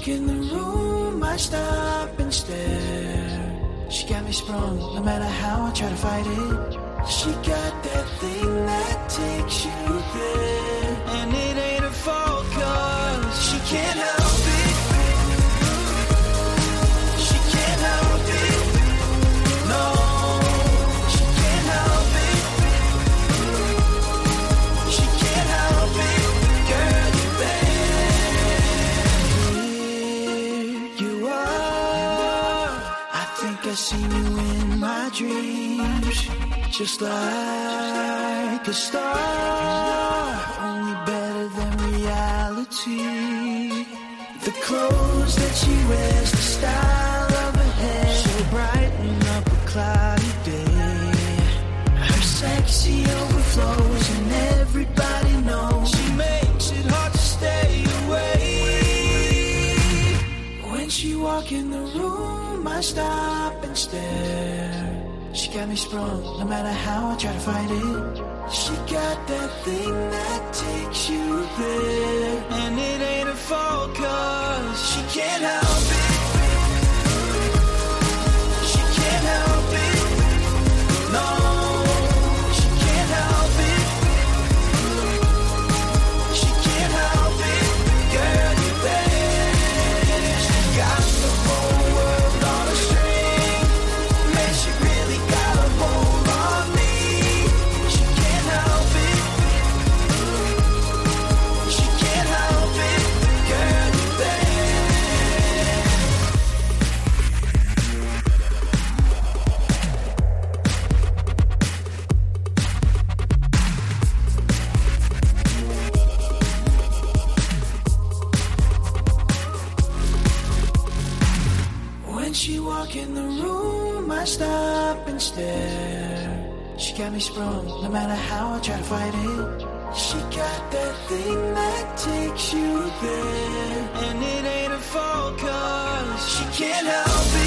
walk in the room, I stop and stare. She got me sprung, no matter how I try to fight it. She got that thing that takes you there. And it ain't her fault, 'cause she can't help it. She can't help it. No, she can't help it. She can't help it. Girl, you bad. Here you are. I think I seen you in my dreams. Just like a star, only better than reality. The clothes that she wears, the style of her hair, she'll brighten up a cloudy day. Her sexy overflows and everybody knows she makes it hard to stay away. When she walk in the room, I stop and stare. She got me sprung, no matter how I try to fight it. She got that thing that takes you there. And it ain't her fault, 'cause she can't help it. She can't help it. No, she can't help it. She can't help it. Girl, you bad. She got the whole world on a string. Man, she really got a hold on me. She can't help it. She can't help it. Girl, you bad. When she walk in the room, I stop and stare. She got me sprung, no matter how I try to fight it. She got that thing that takes you there. And it ain't her fault, 'cause she can't help it.